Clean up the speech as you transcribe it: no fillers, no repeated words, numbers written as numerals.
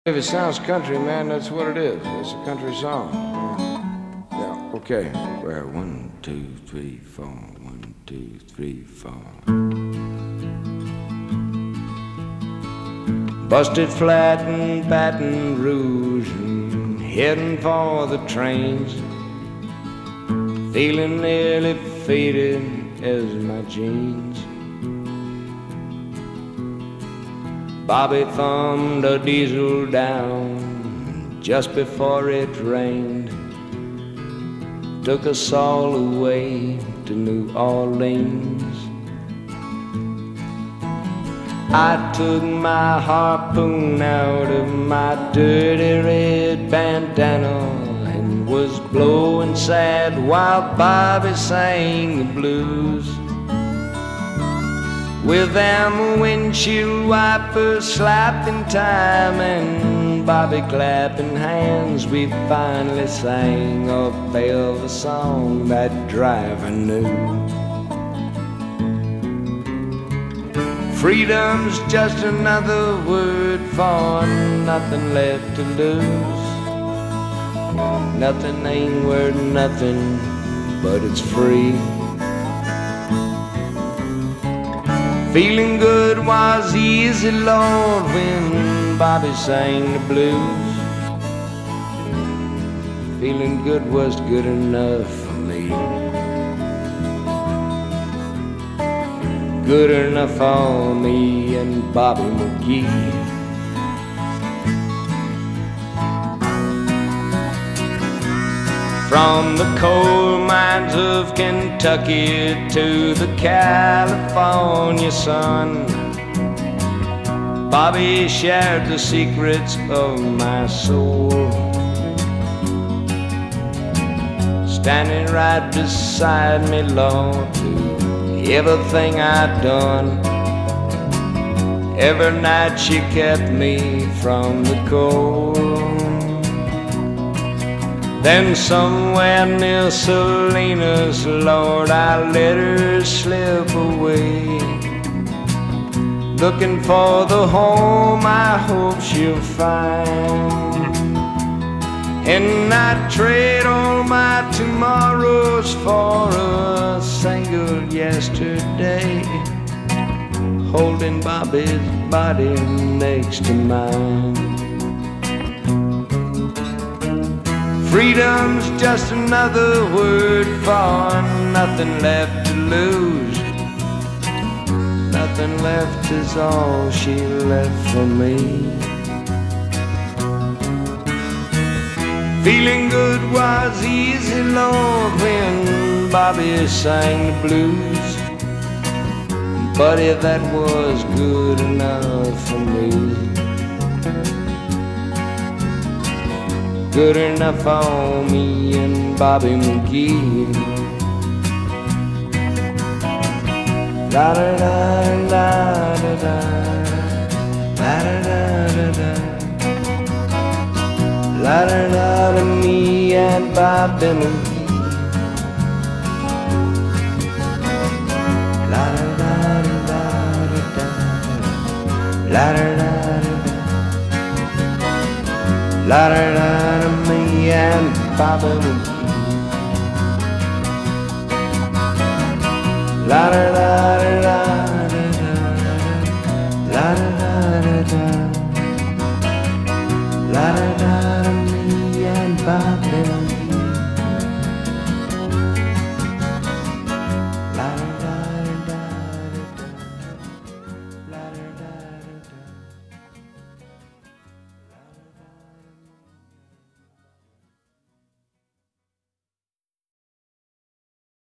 If it sounds country, man, that's what it is. It's a country song. Yeah, okay. Well, 1, 2, 3, 4. 1, 2, 3, 4. Busted flat in Baton Rouge and heading for the trains. Feeling nearly faded as my jeans. Bobby thumbed a diesel down just before it rained. Took us all away to New Orleans. I took my harpoon out of my dirty red bandana and was blowing sad while Bobby sang the blues. With them windshield wipers slapping time and Bobby clapping hands, we finally sang a velvet song that driver knew. Freedom's just another word for nothing left to lose. Nothing ain't worth nothing, but it's free. Feeling good was easy, Lord, when Bobby sang the blues. Feeling good was good enough for me. Good enough for me and Bobby McGee. From the coal mines of Kentucky to the California sun, Bobby shared the secrets of my soul. Standing right beside me, Lord, to everything I'd done. Every night she kept me from the cold. Then somewhere near Salinas, Lord, I let her slip away, looking for the home I hope she'll find. And I'd trade all my tomorrows for a single yesterday, holding Bobby's body next to mine. Freedom's just another word for nothing left to lose. Nothing left is all she left for me. Feeling good was easy, Lord, when Bobby sang the blues. Buddy, that was good enough for me. Good enough for me and Bobby McGee. La da da da da da, la da da da da, la da da da, me and Bobby McGee. La da da da da da, la da da da da. La da da da, me and Bobby McGee. La da da da da da, la da da da da, la da da.